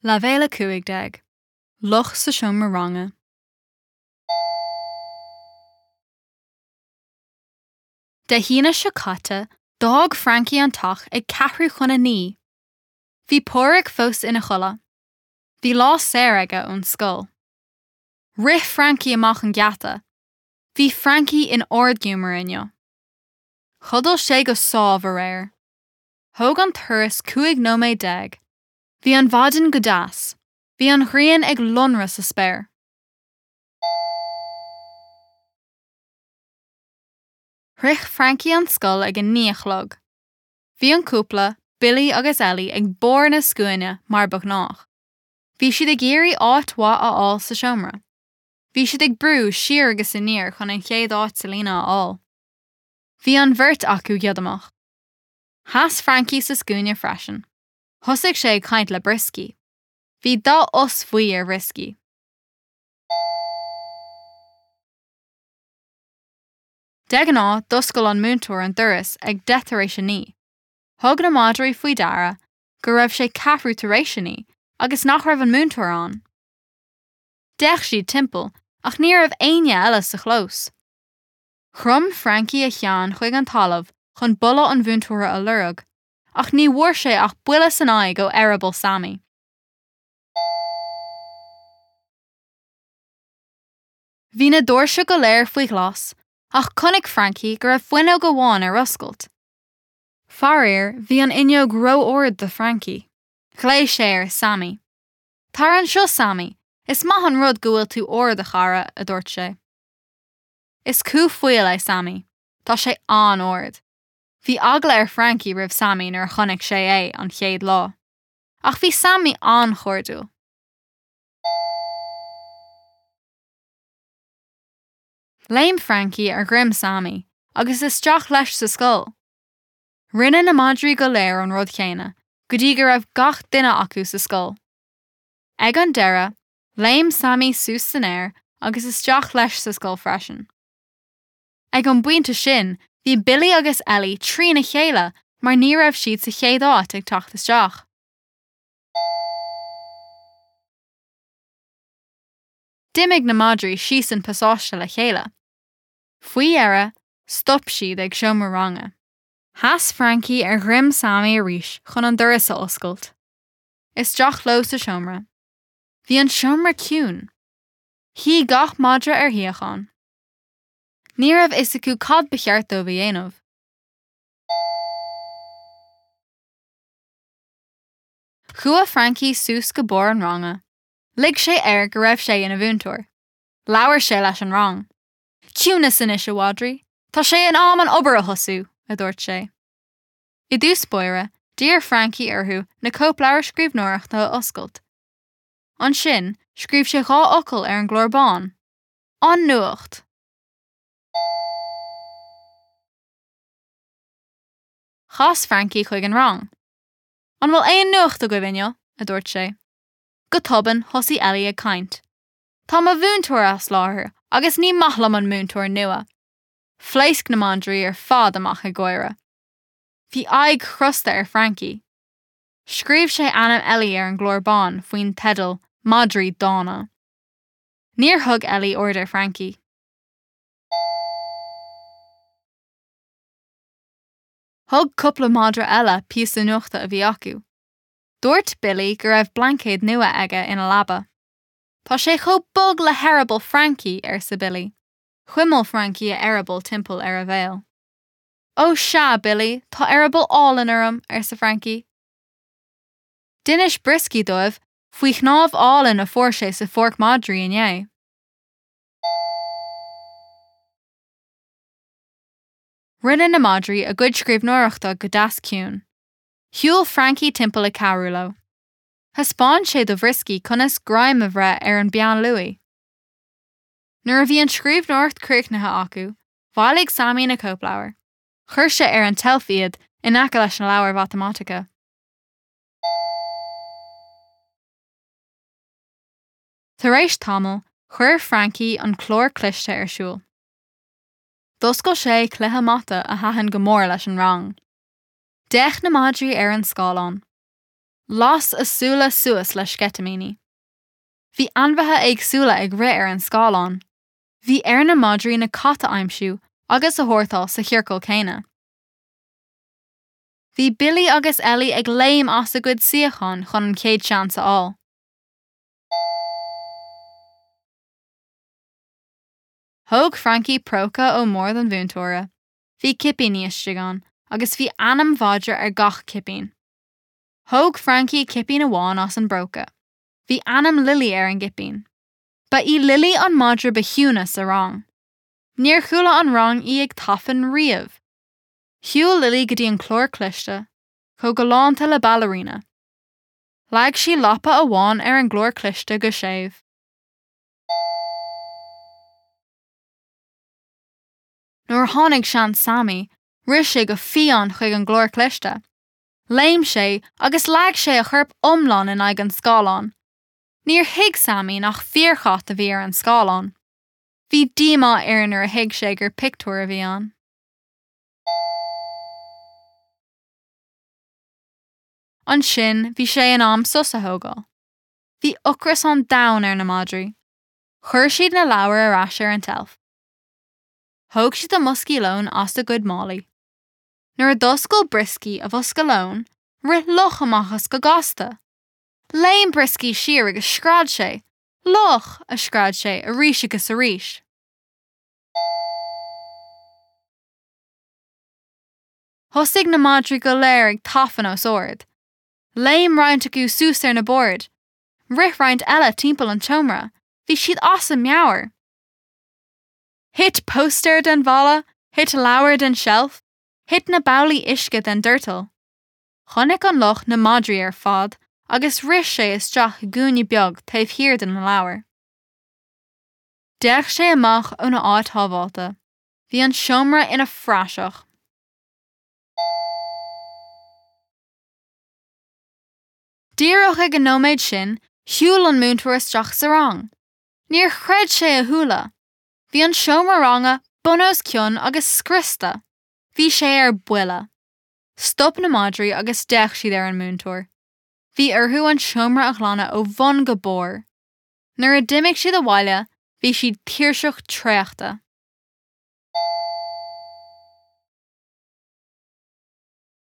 Levéile 15 Loch sa siomra ranga. De hína se caite, dág Frankie an tach ag ceathrú chuna ní. Bhí póric fós ina chola. Bhí lá séir aige ón scoil. Rith Frankie amach an gceata. Bhí Frankie in ordgiúmar inne. Chodal sé go sábh ar air. Thóg an turas 15 Bhí an bhadin go deas. Bhí an ghrian ag lonra sa spéir. Rich Frankie an scoil ag an níochlog. Bhí an cúpla, Billy agus Ellie ag bór na scuaine mar beagnách. Bhí siad ag géirí áit wa á sa siomra. Bhí siad ag brú siar agus in níor chun an chéad áit sa lína á. Bhí an bhirt acu giodamach. Has Frankie sa scuaine freisin. Thosaigh sé caint le briscí. Bhí dá os faoi ar riscí. Deganá doscail an múntóir an doras ag deataréis ní. Thug na mádra faoi dara, go raibh sé ceathrú tar éis ní, agus nach raibh an múntóir an. Deich siad timpeall, ach ní raibh aine eile sa chlós. Chrum Frankie a cheann chuig an talamh chun bulla an bhúntóir a lurug, ach ní mhuair sé ach buile san aig ó Arable Sammy. Bhí na dúirse go léir faoi glas, ach chunig Frankie go raibh fuinneog go bháin ar oscailt. Farir bhí an inneog ró-ord de Frankie. Chléigh sé ar Sammy. Tar an seo Sammy, is maith an rud go bhfuil tú ord a chara a dúirt sé. Is cú fuil é Sammy. Tá sé an ord. Bhí agla ar Frankie ribh Sammy nuair chonig sé é an chéad lá. Ach bhí Sammy an chordú. Léim Frankie ar grim Sammy, agus is teach leis sa scoil. Rinne na mádra go léir an rud chéine, go dtí go raibh gach duine acu sa scoil. Ag an deireadh, léim Sammy suas san air agus is teach leis sa scoil freisin. Ag an buinte sin, bhí Billy agus Ellie trí na chéile mar ní raibh siad sa chéad áit ag teacht isteach. Dimig na mádra síos an pasáiste le chéile. Faoi éire, stop siad ag siomra ranga. Has Frankie ar grim Sammy a ríis chun an doras a oscailt. Is teach leo sa siomra. Bhí an siomra ciúin. Hí gach mádra ar thiocháin. Ní raibh is acu cad becheart ó bhí dhéanamh. Chua Frankie suas go bór an ranga. Lig sé air go raibh sé ina bhúntóir. Leabhar sé leis an rang. Ciúna san is a bhádra, tá sé an am an obair a thosú, a dúirt sé. I dús buire, dír Frankie orthú na cópleabhar scríbhneoireachta a oscailt. An sin, scríb sé dhá ocail ar an glórbán. An nuacht. Chas Frankie chuig an rang. An bhfuil éon nuacht a go bhainne, a dúirt sé. Go toban thosaí Ellie ag caint. Tá má bhúntóir as láthair, agus ní maithlam an múntóir nua. Phléasc na mádra ar fad amach ag goire. Bhí aig chrusta ar Frankie. Scríb sé anam Ellie ar an glórbán faoin tedal Mádra Dána. Níor thug Ellie order Frankie. Thug cúpla mádra eile píos na nuachta a bhí acu. Dúirt Billy go raibh blancéad nua aige ina labba. Tá sé chomh bug le Arable Frankie ar sa Billy. Chuimil Frankie a Arable timpeall ar a bhéal. Ó sea, Billy, tá Arable álan orm ar sa Frankie. Dinis briscí dóibh, faoi chnámh álan a fuair sé sa forc mádra inné. Rinne na mádra a good scríbhneoireachta go deas ciúin. Shiúil Frankie timpeall a carúlo. Thespáin sé do bhriscí conas graim a bhreith ar an bean luí. Nuair a bhí an scríbhneoireacht cruichnithe acu, bhaigh Sammy na cópleabhar. Chuir sé ar an telfiad in aice leis na leabhar mathematice. Tar éis tamil, chuir Frankie an chlór cliste ar siúl. Doscail sé cluiche mata a thaithin go mór leis an rang. Deich na mádra ar an scáilán. Las a súla suas le sketamíní. Bhí anmhatha éagsúla ag rith ar an scáilán. Bhí ar na Madrí na cata aimsiú agus a thuirteáil sa chiorcal céine. Bhí Billy agus Ellie ag léim as a gcuid siochan chun an céad seans aáil. Thóg Frankie próca ó mór den bhúntóra. Bhí cipín níos sigán, agus bhí anam bhádra ar gach cipín. Thóg Frankie cipín amháin as an broca. Bhí anam Lily ar an gipín. Ba í Lily an madra behiúna sa rang. Níor chula an rang í ag tafan riamh. Hiúil Lily go dtí an clór cliste, có go lánta le ballerina. Leag sí lapa amháin ar an glór cliste go séimh. Nuair tháinig sean Sammy, ris sé go fián chuig an glór cliste. Léim sé agus leag sé a churp omlán in ag an scáilán. Níor thuig Sammy nach fíorchacht a bhí ar an scáilán. Bhí díomá ar nuair a thuig sé gur pictiúir a bhí an. An sin bhí sé an am sus a thógáil. Bhí ocras an domhan ar na Madrí. Chuir siad na leabhar arás ar an telf. Thóg siad a muscí lón as a gcuid málaí. Nuair a doscail Brisky a bhosca lón, rith loch amachchas go gasta. Léim Brisky siar agus scráid sé. Loch a scráid sé a ríis agus a ríis. Thosig na Madrí go léir ag tafan os ord. Léim roint acu sús ar na board. Rith roint eile timpeall an tomra. Bhí siad as a meabhair. Hit poster den bhalla, hit leabhar den shelf, hit na bowlaí isce den dirtal. Chonaic an loch na Madrí ar fad, agus ris sé isteach gúine beag taobh hir den na leabhar. Deich sé amach ó na áit thábháilta. Bhí an seomra ina phráiseach. Díreach ag an nóméid sin, shiúil an múntóir isteach sa rang. Níor chreid sé a thula. Bhí an seomra ranga bunós cion agus scrista. Bhí sé ar buile. Stop na Madrí agus deich siad ar an múntóir. Bhí orthú an seomra a chlána ó bhon go bór. Nuair a d'imigh siad a bhaile, bhí siad tíirseach tréachta.